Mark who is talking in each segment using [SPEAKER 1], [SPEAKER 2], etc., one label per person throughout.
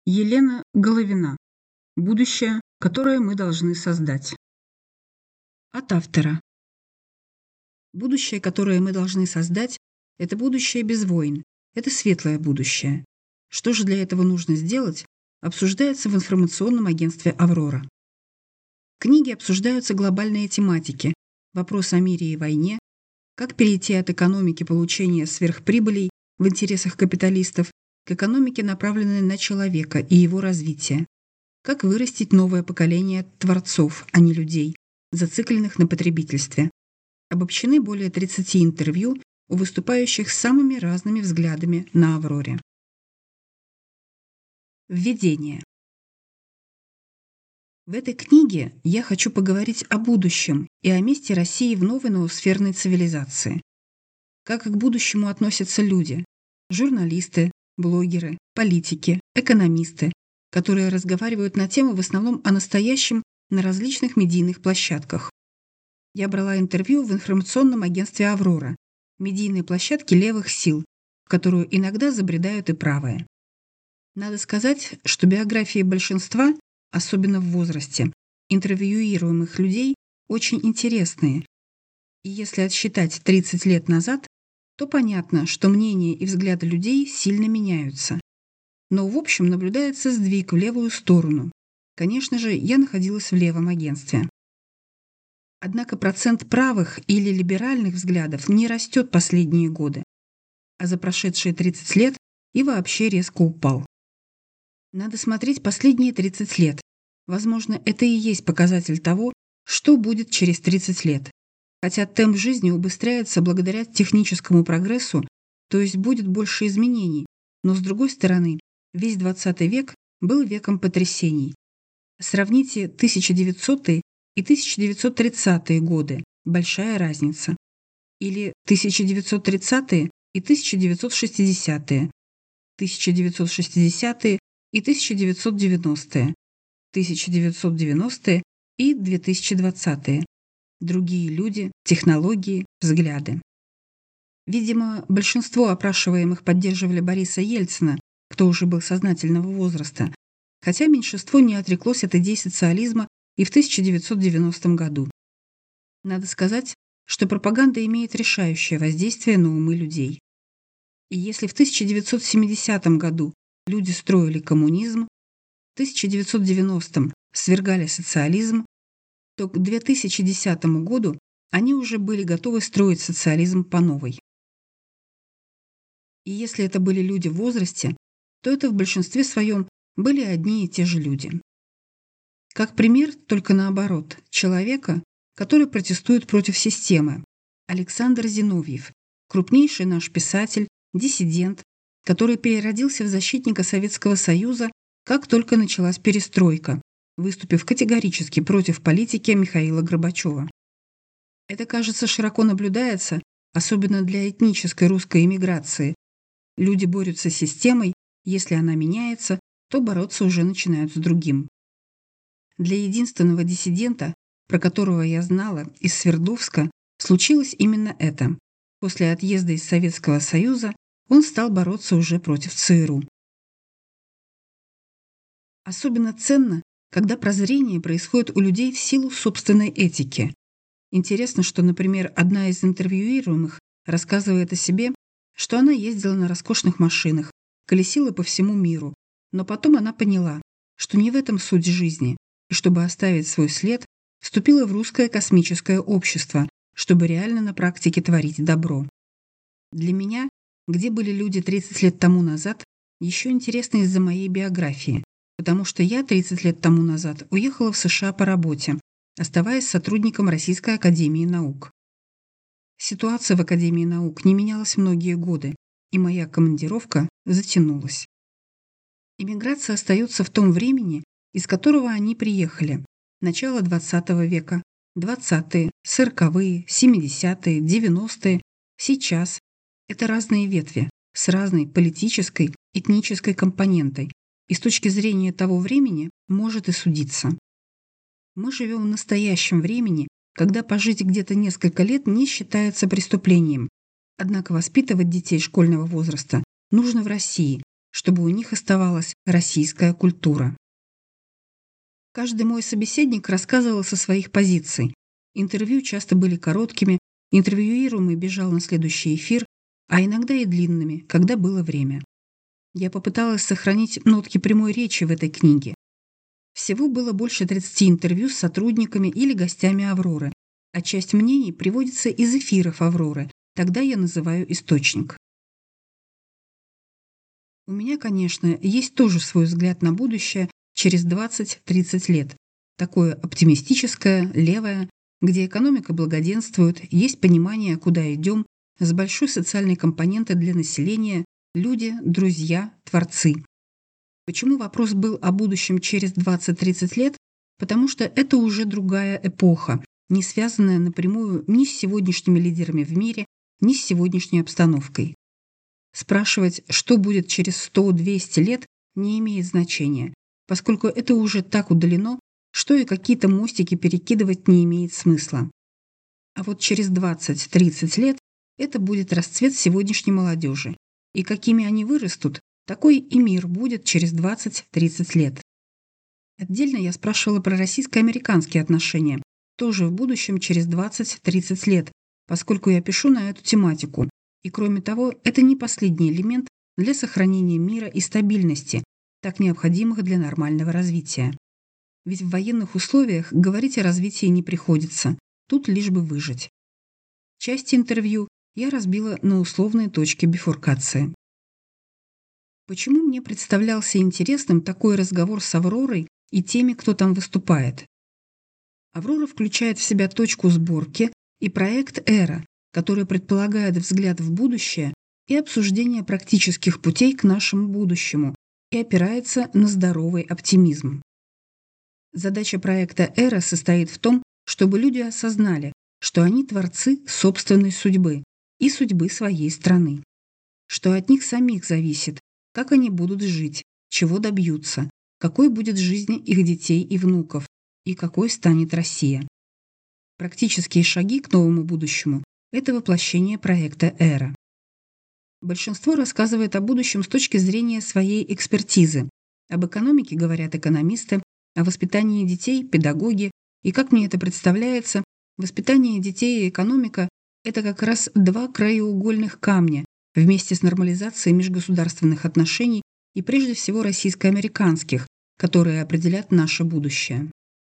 [SPEAKER 1] Елена Головина. Будущее, которое мы должны создать. От автора. Будущее, которое мы должны создать, это будущее без войн, это светлое будущее. Что же для этого нужно сделать, обсуждается в информационном агентстве «Аврора». В книге обсуждаются глобальные тематики, вопрос о мире и войне, как перейти от экономики получения сверхприбылей в интересах капиталистов к экономике, направленной на человека и его развитие, как вырастить новое поколение творцов, а не людей, зацикленных на потребительстве. Обобщены более 30 интервью у выступающих с самыми разными взглядами на «Авроре». Введение. В этой книге я хочу поговорить о будущем и о месте России в новой ноосферной цивилизации. Как к будущему относятся люди, журналисты, блогеры, политики, экономисты, которые разговаривают на темы в основном о настоящем на различных медийных площадках. Я брала интервью в информационном агентстве «Аврора», медийной площадке левых сил, в которую иногда забредают и правые. Надо сказать, что биографии большинства, особенно в возрасте, интервьюируемых людей очень интересные. И если отсчитать 30 лет назад, то понятно, что мнения и взгляды людей сильно меняются. Но в общем наблюдается сдвиг в левую сторону. Конечно же, я находилась в левом агентстве. Однако процент правых или либеральных взглядов не растет последние годы, а за прошедшие 30 лет и вообще резко упал. Надо смотреть последние 30 лет. Возможно, это и есть показатель того, что будет через 30 лет. Хотя темп жизни убыстряется благодаря техническому прогрессу, то есть будет больше изменений, но с другой стороны, весь 20 век был веком потрясений. Сравните 1900-е и 1930-е годы, большая разница. Или 1930-е и 1960-е, 1960-е и 1990-е, 1990-е и 2020-е. Другие люди, технологии, взгляды. Видимо, большинство опрашиваемых поддерживали Бориса Ельцина, кто уже был сознательного возраста, хотя меньшинство не отреклось от идей социализма и в 1990 году. Надо сказать, что пропаганда имеет решающее воздействие на умы людей. И если в 1970 году люди строили коммунизм, в 1990 свергали социализм, то к 2010 году они уже были готовы строить социализм по новой. И если это были люди в возрасте, то это в большинстве своем были одни и те же люди. Как пример, только наоборот, человека, который протестует против системы, Александр Зиновьев, крупнейший наш писатель, диссидент, который переродился в защитника Советского Союза, как только началась перестройка, выступив категорически против политики Михаила Горбачева. Это, кажется, широко наблюдается, особенно для этнической русской эмиграции. Люди борются с системой, если она меняется, то бороться уже начинают с другим. Для единственного диссидента, про которого я знала, из Свердловска, случилось именно это. После отъезда из Советского Союза он стал бороться уже против ЦРУ. Особенно ценно, когда прозрение происходит у людей в силу собственной этики. Интересно, что, например, одна из интервьюируемых рассказывает о себе, что она ездила на роскошных машинах, колесила по всему миру, но потом она поняла, что не в этом суть жизни, и чтобы оставить свой след, вступила в русское космическое общество, чтобы реально на практике творить добро. Для меня, где были люди 30 лет тому назад, еще интересно из-за моей биографии, потому что я 30 лет тому назад уехала в США по работе, оставаясь сотрудником Российской академии наук. Ситуация в Академии наук не менялась многие годы, и моя командировка затянулась. Иммиграция остается в том времени, из которого они приехали. Начало 20 века, 20-е, 40-е, 70-е, 90-е, сейчас. Это разные ветви, с разной политической, этнической компонентой, и с точки зрения того времени может и судиться. Мы живем в настоящем времени, когда пожить где-то несколько лет не считается преступлением. Однако воспитывать детей школьного возраста нужно в России, чтобы у них оставалась российская культура. Каждый мой собеседник рассказывал со своих позиций. Интервью часто были короткими, интервьюируемый бежал на следующий эфир, а иногда и длинными, когда было время. Я попыталась сохранить нотки прямой речи в этой книге. Всего было больше 30 интервью с сотрудниками или гостями «Авроры», а часть мнений приводится из эфиров «Авроры», тогда я называю источник. У меня, конечно, есть тоже свой взгляд на будущее через 20-30 лет. Такое оптимистическое, левое, где экономика благоденствует, есть понимание, куда идем, с большой социальной компонентой для населения, люди, друзья, творцы. Почему вопрос был о будущем через 20-30 лет? Потому что это уже другая эпоха, не связанная напрямую ни с сегодняшними лидерами в мире, ни с сегодняшней обстановкой. Спрашивать, что будет через 100-200 лет, не имеет значения, поскольку это уже так удалено, что и какие-то мостики перекидывать не имеет смысла. А вот через 20-30 лет это будет расцвет сегодняшней молодежи, и какими они вырастут, такой и мир будет через 20-30 лет. Отдельно я спрашивала про российско-американские отношения, тоже в будущем через 20-30 лет, поскольку я пишу на эту тематику. И кроме того, это не последний элемент для сохранения мира и стабильности, так необходимых для нормального развития. Ведь в военных условиях говорить о развитии не приходится, тут лишь бы выжить. Часть интервью я разбила на условные точки бифуркации. Почему мне представлялся интересным такой разговор с «Авророй» и теми, кто там выступает? «Аврора» включает в себя точку сборки и проект «Эра», который предполагает взгляд в будущее и обсуждение практических путей к нашему будущему и опирается на здоровый оптимизм. Задача проекта «Эра» состоит в том, чтобы люди осознали, что они творцы собственной судьбы и судьбы своей страны, что от них самих зависит, как они будут жить, чего добьются, какой будет жизнь их детей и внуков и какой станет Россия. Практические шаги к новому будущему – это воплощение проекта «Эра». Большинство рассказывает о будущем с точки зрения своей экспертизы. Об экономике говорят экономисты, о воспитании детей – педагоги, и, как мне это представляется, воспитание детей и экономика – это как раз два краеугольных камня вместе с нормализацией межгосударственных отношений и прежде всего российско-американских, которые определят наше будущее.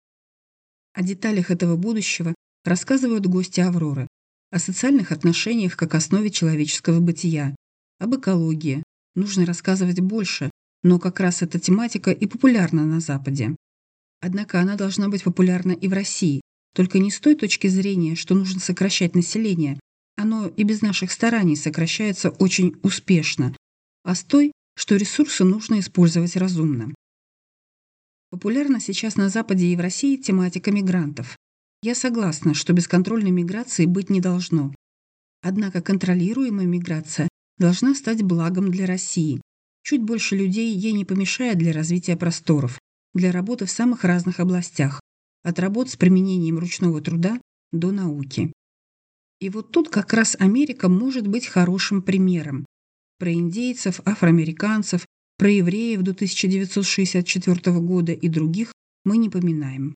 [SPEAKER 1] О деталях этого будущего рассказывают гости «Авроры», о социальных отношениях как основе человеческого бытия, об экологии. Нужно рассказывать больше, но как раз эта тематика и популярна на Западе. Однако она должна быть популярна и в России, только не с той точки зрения, что нужно сокращать население, оно и без наших стараний сокращается очень успешно, а с той, что ресурсы нужно использовать разумно. Популярна сейчас на Западе и в России тематика мигрантов. Я согласна, что бесконтрольной миграции быть не должно. Однако контролируемая миграция должна стать благом для России. Чуть больше людей ей не помешает для развития просторов, для работы в самых разных областях, от работ с применением ручного труда до науки. И вот тут как раз Америка может быть хорошим примером. Про индейцев, афроамериканцев, про евреев до 1964 года и других мы не поминаем.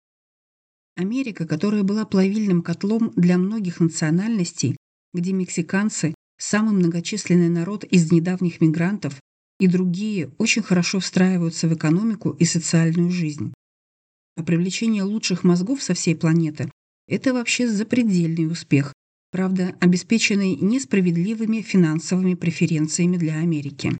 [SPEAKER 1] Америка, которая была плавильным котлом для многих национальностей, где мексиканцы – самый многочисленный народ из недавних мигрантов, и другие очень хорошо встраиваются в экономику и социальную жизнь. А привлечение лучших мозгов со всей планеты – это вообще запредельный успех, правда, обеспеченный несправедливыми финансовыми преференциями для Америки.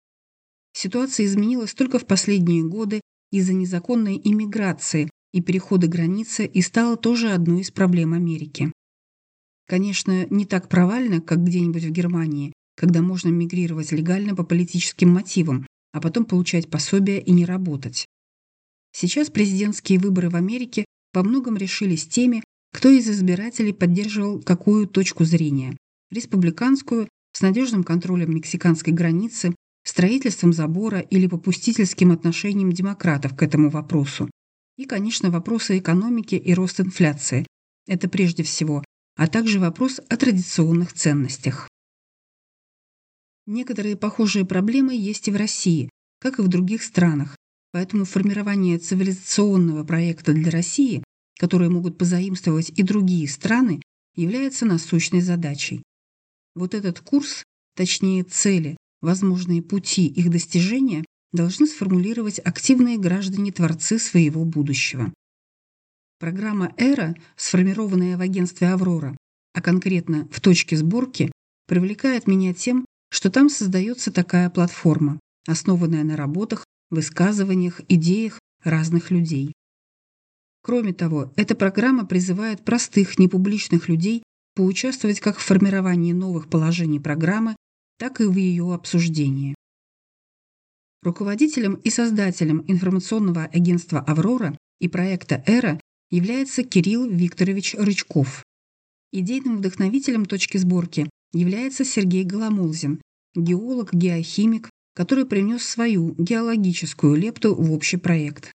[SPEAKER 1] Ситуация изменилась только в последние годы из-за незаконной иммиграции и перехода границы и стала тоже одной из проблем Америки. Конечно, не так провально, как где-нибудь в Германии, когда можно мигрировать легально по политическим мотивам, а потом получать пособия и не работать. Сейчас президентские выборы в Америке во многом решились теми, кто из избирателей поддерживал какую точку зрения – республиканскую, с надежным контролем мексиканской границы, строительством забора или попустительским отношением демократов к этому вопросу. И, конечно, вопросы экономики и рост инфляции – это прежде всего, а также вопрос о традиционных ценностях. Некоторые похожие проблемы есть и в России, как и в других странах, поэтому формирование цивилизационного проекта для России, который могут позаимствовать и другие страны, является насущной задачей. Вот этот курс, точнее цели, возможные пути их достижения, должны сформулировать активные граждане-творцы своего будущего. Программа «Эра», сформированная в агентстве «Аврора», а конкретно в точке сборки, привлекает меня тем, что там создается такая платформа, основанная на работах, высказываниях, идеях разных людей. Кроме того, эта программа призывает простых, непубличных людей поучаствовать как в формировании новых положений программы, так и в ее обсуждении. Руководителем и создателем информационного агентства «Аврора» и проекта «Эра» является Кирилл Викторович Рычков. Идейным вдохновителем точки сборки является Сергей Голомолзин, геолог-геохимик, который принес свою геологическую лепту в общий проект.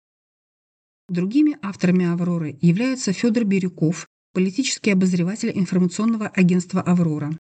[SPEAKER 1] Другими авторами «Авроры» являются Федор Бирюков, политический обозреватель информационного агентства «Аврора»,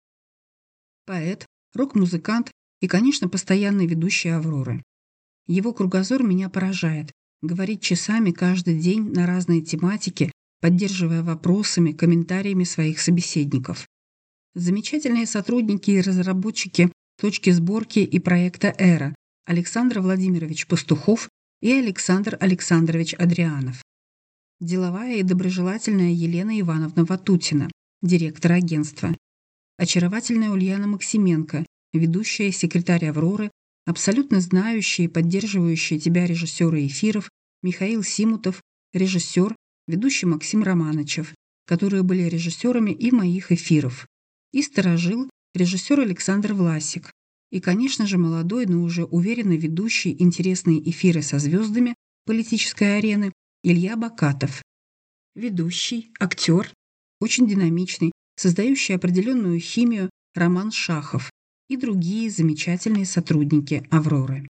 [SPEAKER 1] поэт, рок-музыкант и, конечно, постоянный ведущий «Авроры». Его кругозор меня поражает. Говорит часами каждый день на разные тематики, поддерживая вопросами, комментариями своих собеседников. Замечательные сотрудники и разработчики точки сборки и проекта «Эра» Александр Владимирович Пастухов и Александр Александрович Адрианов. Деловая и доброжелательная Елена Ивановна Ватутина, директор агентства. Очаровательная Ульяна Максименко, ведущая секретарь «Авроры», абсолютно знающие и поддерживающие тебя режиссеры эфиров Михаил Симутов, режиссер, ведущий Максим Романычев, которые были режиссерами и моих эфиров, и сторожил, режиссер Александр Власик, и, конечно же, молодой, но уже уверенно ведущий интересные эфиры со звездами политической арены Илья Бакатов. Ведущий, актер, очень динамичный, создающий определенную химию Роман Шахов и другие замечательные сотрудники «Авроры».